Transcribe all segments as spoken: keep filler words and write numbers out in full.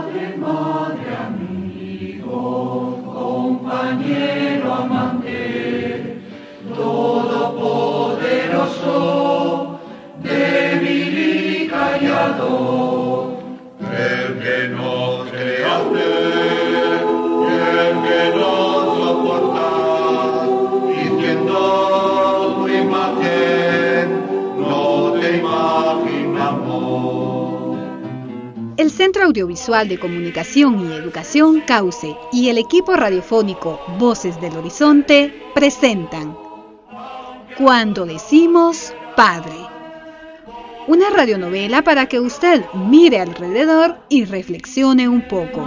Padre, madre, amigo, compañero, amante, todopoderoso, débil y callado, el que nos creaste y el que nos soporta, y siendo tu imagen, no te imaginamos. El Centro Audiovisual de Comunicación y Educación Cauce y el equipo radiofónico Voces del Horizonte presentan Cuando decimos Padre, una radionovela para que usted mire alrededor y reflexione un poco.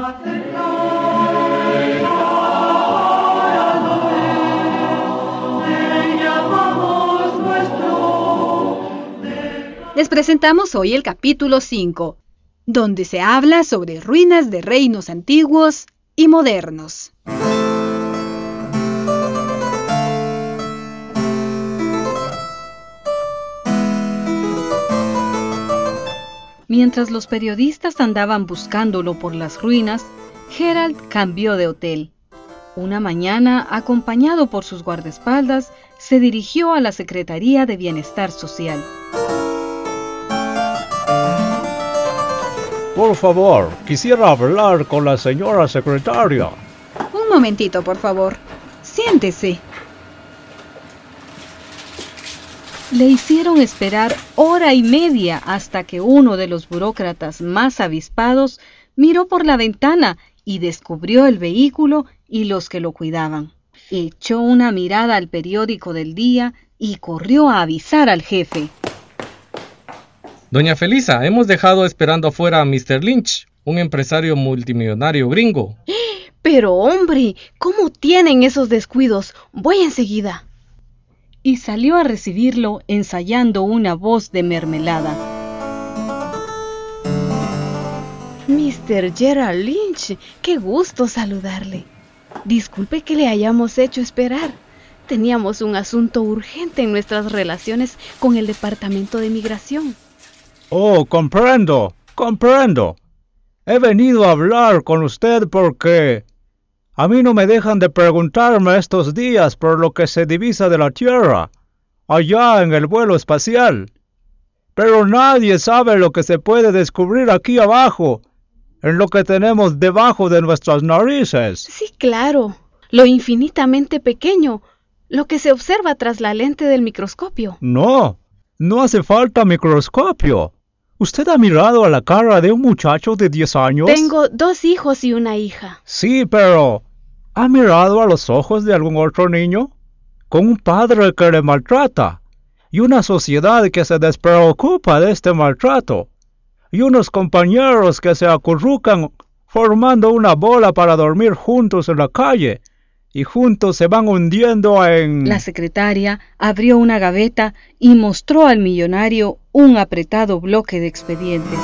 Les presentamos hoy el capítulo cinco, donde se habla sobre ruinas de reinos antiguos y modernos. Mientras los periodistas andaban buscándolo por las ruinas, Gerald cambió de hotel. Una mañana, acompañado por sus guardaespaldas, se dirigió a la Secretaría de Bienestar Social. Por favor, quisiera hablar con la señora secretaria. Un momentito, por favor. Siéntese. Le hicieron esperar hora y media hasta que uno de los burócratas más avispados miró por la ventana y descubrió el vehículo y los que lo cuidaban. Echó una mirada al periódico del día y corrió a avisar al jefe. Doña Felisa, hemos dejado esperando afuera a mister Lynch, un empresario multimillonario gringo. Pero hombre, ¿cómo tienen esos descuidos? Voy enseguida. Y salió a recibirlo ensayando una voz de mermelada. mister Gerald Lynch, qué gusto saludarle. Disculpe que le hayamos hecho esperar. Teníamos un asunto urgente en nuestras relaciones con el Departamento de Migración. Oh, comprendo, comprendo. He venido a hablar con usted porque a mí no me dejan de preguntarme estos días por lo que se divisa de la Tierra, allá en el vuelo espacial. Pero nadie sabe lo que se puede descubrir aquí abajo, en lo que tenemos debajo de nuestras narices. Sí, claro, lo infinitamente pequeño, lo que se observa tras la lente del microscopio. No, no hace falta microscopio. ¿Usted ha mirado a la cara de un muchacho de diez años? Tengo dos hijos y una hija. Sí, pero ¿ha mirado a los ojos de algún otro niño? Con un padre que le maltrata, y una sociedad que se despreocupa de este maltrato, y unos compañeros que se acurrucan formando una bola para dormir juntos en la calle, y juntos se van hundiendo en... La secretaria abrió una gaveta y mostró al millonario un apretado bloque de expedientes.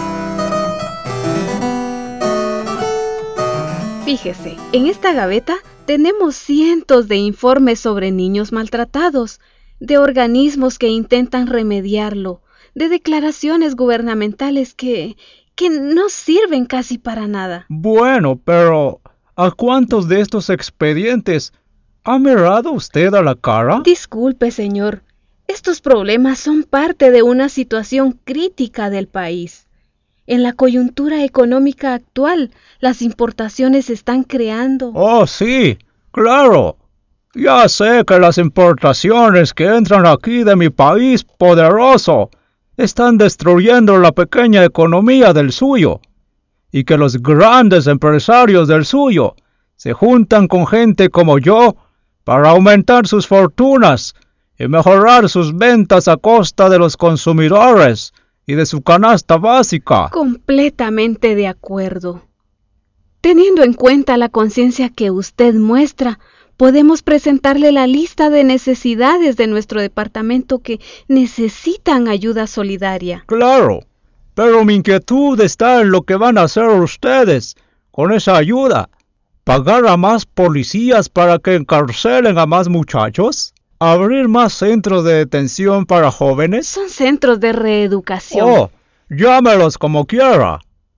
Fíjese, en esta gaveta tenemos cientos de informes sobre niños maltratados, de organismos que intentan remediarlo, de declaraciones gubernamentales que, que no sirven casi para nada. Bueno, pero ¿a cuántos de estos expedientes ha mirado usted a la cara? Disculpe, señor. Estos problemas son parte de una situación crítica del país. En la coyuntura económica actual, las importaciones se están creando. Oh, sí, claro. Ya sé que las importaciones que entran aquí de mi país poderoso están destruyendo la pequeña economía del suyo, y que los grandes empresarios del suyo se juntan con gente como yo para aumentar sus fortunas y mejorar sus ventas a costa de los consumidores y de su canasta básica. Completamente de acuerdo. Teniendo en cuenta la conciencia que usted muestra, podemos presentarle la lista de necesidades de nuestro departamento que necesitan ayuda solidaria. Claro, pero mi inquietud está en lo que van a hacer ustedes con esa ayuda. ¿Pagar a más policías para que encarcelen a más muchachos? ¿Abrir más centros de detención para jóvenes? Son centros de reeducación. Oh, llámelos como quiera.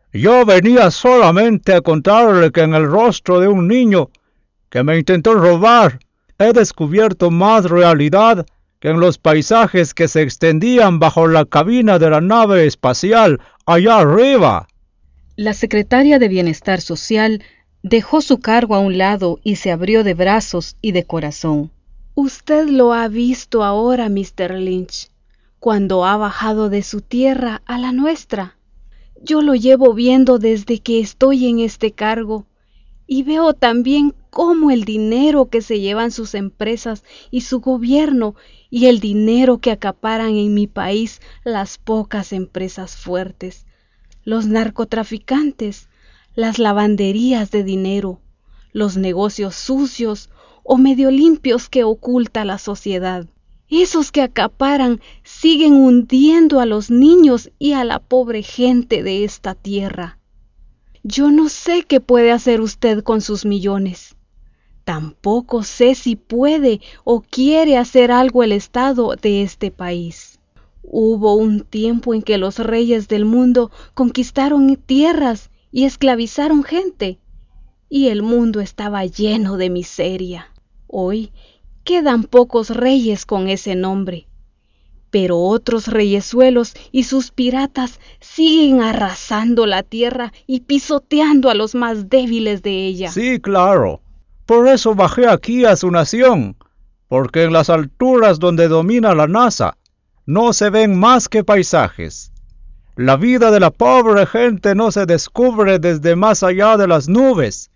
Yo venía solamente a contarle que en el rostro de un niño que me intentó robar he descubierto más realidad que en los paisajes que se extendían bajo la cabina de la nave espacial allá arriba. La secretaria de Bienestar Social dejó su cargo a un lado y se abrió de brazos y de corazón. Usted lo ha visto ahora, mister Lynch, cuando ha bajado de su tierra a la nuestra. Yo lo llevo viendo desde que estoy en este cargo y veo también cómo el dinero que se llevan sus empresas y su gobierno y el dinero que acaparan en mi país las pocas empresas fuertes, los narcotraficantes, las lavanderías de dinero, los negocios sucios o medio limpios que oculta la sociedad. Esos que acaparan siguen hundiendo a los niños y a la pobre gente de esta tierra. Yo no sé qué puede hacer usted con sus millones. Tampoco sé si puede o quiere hacer algo el Estado de este país. Hubo un tiempo en que los reyes del mundo conquistaron tierras y esclavizaron gente, y el mundo estaba lleno de miseria. Hoy quedan pocos reyes con ese nombre, pero otros reyesuelos y sus piratas siguen arrasando la tierra y pisoteando a los más débiles de ella. Sí, claro. Por eso bajé aquí a su nación, porque en las alturas donde domina la NASA no se ven más que paisajes. La vida de la pobre gente no se descubre desde más allá de las nubes.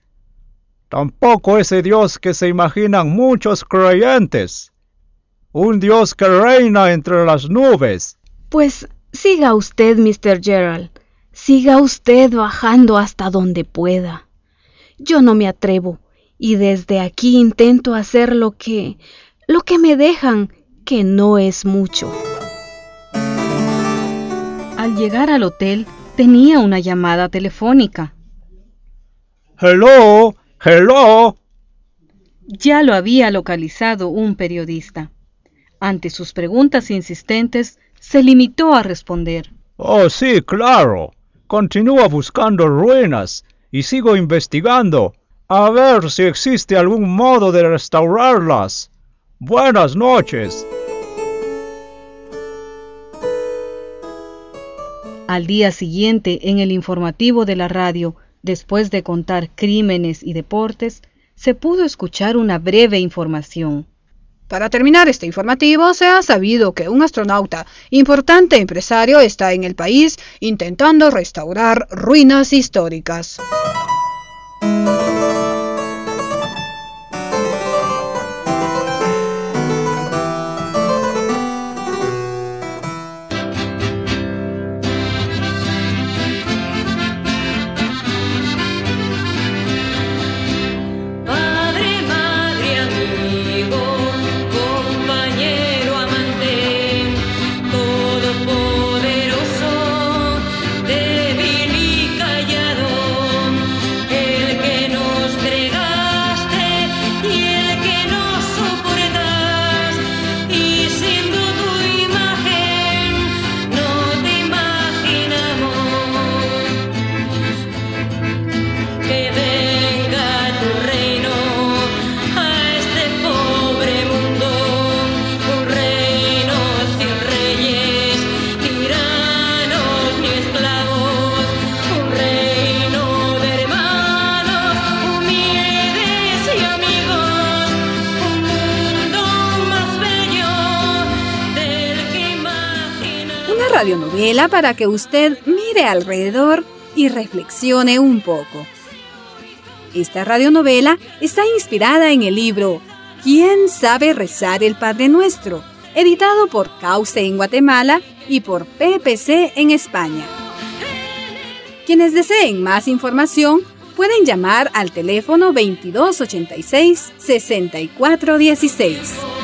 Tampoco ese Dios que se imaginan muchos creyentes. Un Dios que reina entre las nubes. Pues siga usted, mister Gerald. Siga usted bajando hasta donde pueda. Yo no me atrevo, y desde aquí intento hacer lo que... lo que me dejan, que no es mucho. Al llegar al hotel, tenía una llamada telefónica. ¡Hello! ¡Hello! Ya lo había localizado un periodista. Ante sus preguntas insistentes, se limitó a responder. Oh, sí, claro. Continúo buscando ruinas y sigo investigando a ver si existe algún modo de restaurarlas. Buenas noches. Al día siguiente, en el informativo de la radio, después de contar crímenes y deportes, se pudo escuchar una breve información. Para terminar este informativo, se ha sabido que un astronauta, importante empresario, está en el país intentando restaurar ruinas históricas. Radionovela para que usted mire alrededor y reflexione un poco. Esta radionovela está inspirada en el libro ¿Quién sabe rezar el Padre Nuestro?, editado por Cauce en Guatemala y por P P C en España. Quienes deseen más información pueden llamar al teléfono veintidós ochenta y seis, sesenta y cuatro dieciséis.